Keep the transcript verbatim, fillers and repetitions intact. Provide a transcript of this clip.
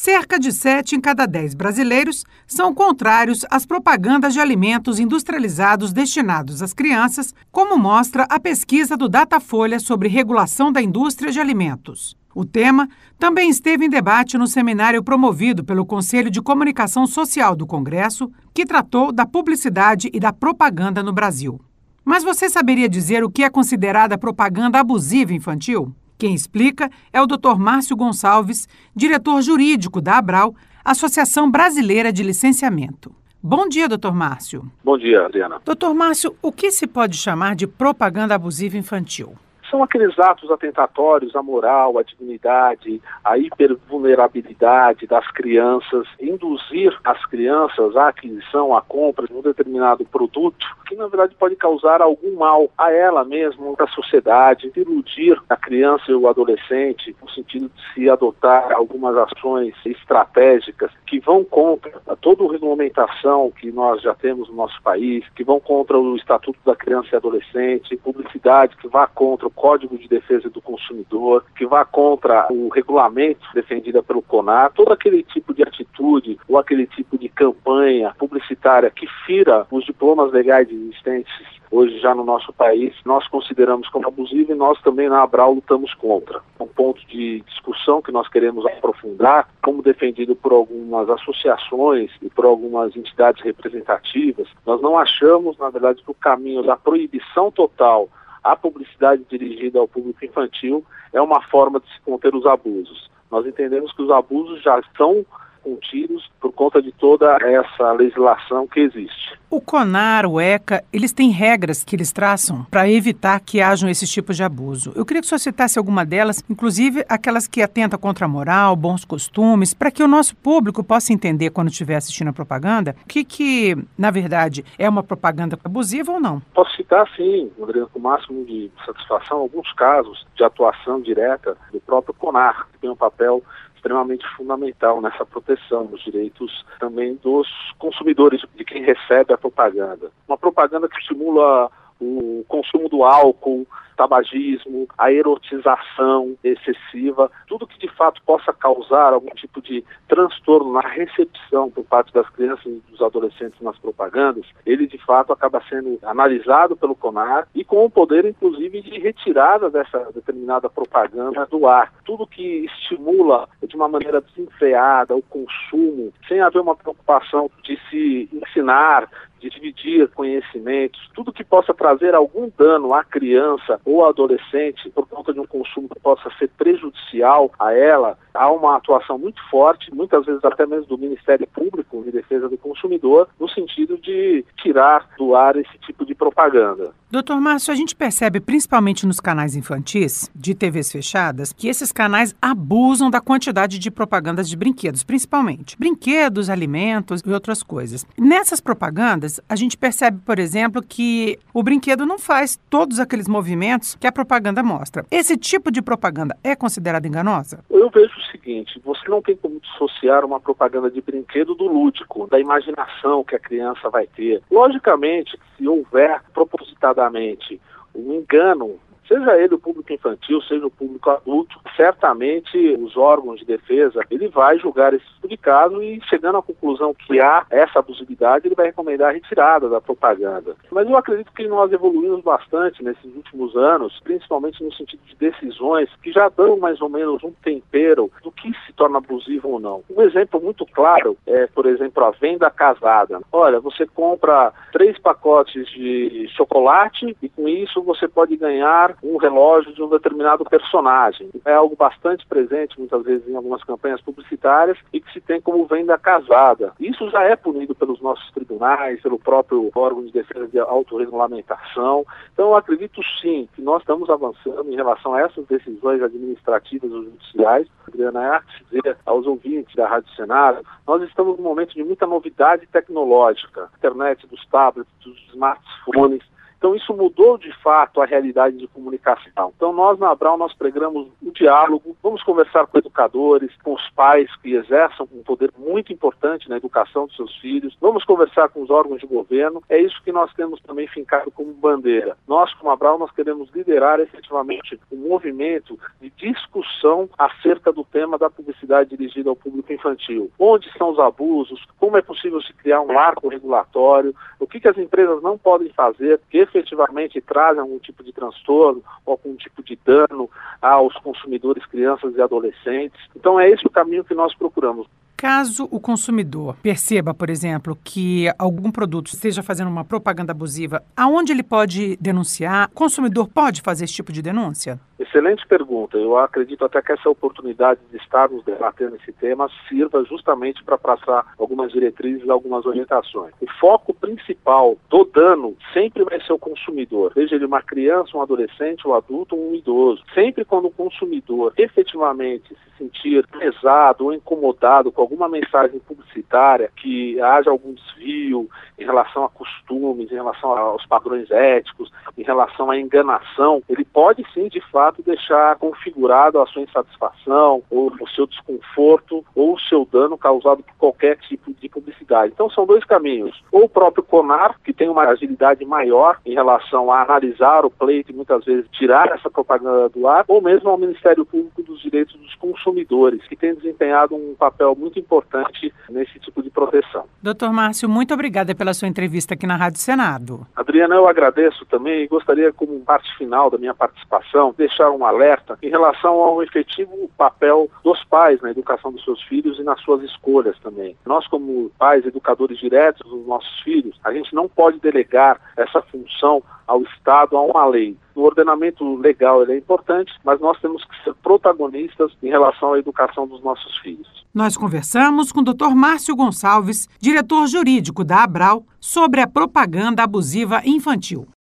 Cerca de sete em cada dez brasileiros são contrários às propagandas de alimentos industrializados destinados às crianças, como mostra a pesquisa do Datafolha sobre regulação da indústria de alimentos. O tema também esteve em debate no seminário promovido pelo Conselho de Comunicação Social do Congresso, que tratou da publicidade e da propaganda no Brasil. Mas você saberia dizer o que é considerada propaganda abusiva infantil? Quem explica é o doutor Márcio Gonçalves, diretor jurídico da Abral, Associação Brasileira de Licenciamento. Bom dia, doutor Márcio. Bom dia, Adriana. doutor Márcio, o que se pode chamar de propaganda abusiva infantil? São aqueles atos atentatórios à moral, à dignidade, à hipervulnerabilidade das crianças, induzir as crianças à aquisição, à compra de um determinado produto, que na verdade pode causar algum mal a ela mesma, à sociedade, iludir a criança e o adolescente, no sentido de se adotar algumas ações estratégicas que vão contra toda a regulamentação que nós já temos no nosso país, que vão contra o Estatuto da Criança e Adolescente, publicidade que vá contra o Código de Defesa do Consumidor, que vá contra o regulamento defendido pelo CONAR, todo aquele tipo de atitude ou aquele tipo de campanha publicitária que fira os diplomas legais existentes hoje já no nosso país, nós consideramos como abusivo e nós também na Abral lutamos contra. Um ponto de discussão que nós queremos aprofundar, como defendido por algumas associações e por algumas entidades representativas, nós não achamos, na verdade, que o caminho da proibição total a publicidade dirigida ao público infantil é uma forma de se conter os abusos. Nós entendemos que os abusos já são contidos por conta de toda essa legislação que existe. O CONAR, o ECA, eles têm regras que eles traçam para evitar que hajam esses tipos de abuso. Eu queria que o senhor citasse alguma delas, inclusive aquelas que atentam contra a moral, bons costumes, para que o nosso público possa entender, quando estiver assistindo a propaganda, o que, que, na verdade, é uma propaganda abusiva ou não. Posso citar, sim, Adriano, com o máximo de satisfação, alguns casos de atuação direta do próprio CONAR, que tem um papel extremamente fundamental nessa proteção dos direitos também dos consumidores, de quem recebe a propaganda. Uma propaganda que estimula o consumo do álcool, tabagismo, a erotização excessiva, tudo que de fato possa causar algum tipo de transtorno na recepção por parte das crianças e dos adolescentes nas propagandas, ele de fato acaba sendo analisado pelo CONAR e com o poder inclusive de retirada dessa determinada propaganda do ar. Tudo que estimula de uma maneira desenfreada o consumo, sem haver uma preocupação de se ensinar, de dividir conhecimentos, tudo que possa trazer algum dano à criança ou adolescente por conta de um consumo que possa ser prejudicial a ela, há uma atuação muito forte, muitas vezes até mesmo do Ministério Público de Defesa do Consumidor, no sentido de tirar do ar esse tipo de propaganda. doutor Márcio, a gente percebe, principalmente nos canais infantis, de T Vs fechadas, que esses canais abusam da quantidade de propagandas de brinquedos, principalmente. Brinquedos, alimentos e outras coisas. Nessas propagandas, a gente percebe, por exemplo, que o brinquedo não faz todos aqueles movimentos que a propaganda mostra. Esse tipo de propaganda é considerada enganosa? Eu vejo o seguinte, você não tem como dissociar uma propaganda de brinquedo do lúdico, da imaginação que a criança vai ter. Logicamente, se houver propositadamente um engano, seja ele o público infantil, seja o público adulto, certamente os órgãos de defesa, ele vai julgar esse tipo de caso e, chegando à conclusão que há essa abusividade, ele vai recomendar a retirada da propaganda. Mas eu acredito que nós evoluímos bastante nesses últimos anos, principalmente no sentido de decisões que já dão mais ou menos um tempero do que se torna abusivo ou não. Um exemplo muito claro é, por exemplo, a venda casada. Olha, você compra três pacotes de chocolate e com isso você pode ganhar um relógio de um determinado personagem. É algo bastante presente, muitas vezes, em algumas campanhas publicitárias e que se tem como venda casada. Isso já é punido pelos nossos tribunais, pelo próprio órgão de defesa de autorregulamentação. Então, eu acredito sim que nós estamos avançando em relação a essas decisões administrativas ou judiciais. Adriana, é dizer aos ouvintes da Rádio Senado, nós estamos num momento de muita novidade tecnológica. Internet dos tablets, dos smartphones, Então isso mudou de fato a realidade de comunicação. Então nós na Abral nós pregamos o diálogo, vamos conversar com educadores, com os pais que exercem um poder muito importante na educação dos seus filhos, vamos conversar com os órgãos de governo, é isso que nós temos também fincado como bandeira. Nós como Abral nós queremos liderar efetivamente um movimento de discussão acerca do tema da publicidade dirigida ao público infantil. Onde são os abusos, como é possível se criar um marco regulatório, o que, que as empresas não podem fazer que efetivamente trazem algum tipo de transtorno ou algum tipo de dano aos consumidores, crianças e adolescentes. Então é esse o caminho que nós procuramos. Caso o consumidor perceba, por exemplo, que algum produto esteja fazendo uma propaganda abusiva, aonde ele pode denunciar? O consumidor pode fazer esse tipo de denúncia? Excelente pergunta. Eu acredito até que essa oportunidade de estarmos debatendo esse tema sirva justamente para passar algumas diretrizes e algumas orientações. O foco principal do dano sempre vai ser o consumidor, seja ele uma criança, um adolescente, um adulto ou um idoso. Sempre quando o consumidor efetivamente se sentir pesado ou incomodado com alguma mensagem publicitária, que haja algum desvio em relação a costumes, em relação aos padrões éticos, em relação à enganação, ele pode sim, de fato, deixar configurado a sua insatisfação, ou o seu desconforto, ou o seu dano causado por qualquer tipo de publicidade. Então são dois caminhos. Ou o próprio CONAR, que tem uma agilidade maior em relação a analisar o pleito e muitas vezes tirar essa propaganda do ar, ou mesmo ao Ministério Público dos Direitos dos Consumidores, que tem desempenhado um papel muito importante nesse tipo de proteção. doutor Márcio, muito obrigada pela sua entrevista aqui na Rádio Senado. Adriana, eu agradeço também e gostaria, como parte final da minha participação, deixar um alerta em relação ao efetivo papel dos pais na educação dos seus filhos e nas suas escolhas também. Nós, como pais, educadores diretos dos nossos filhos, a gente não pode delegar essa função ao Estado, a uma lei. O ordenamento legal ele é importante, mas nós temos que ser protagonistas em relação à educação dos nossos filhos. Nós conversamos com o doutor Márcio Gonçalves, diretor jurídico da Abral, sobre a propaganda abusiva infantil.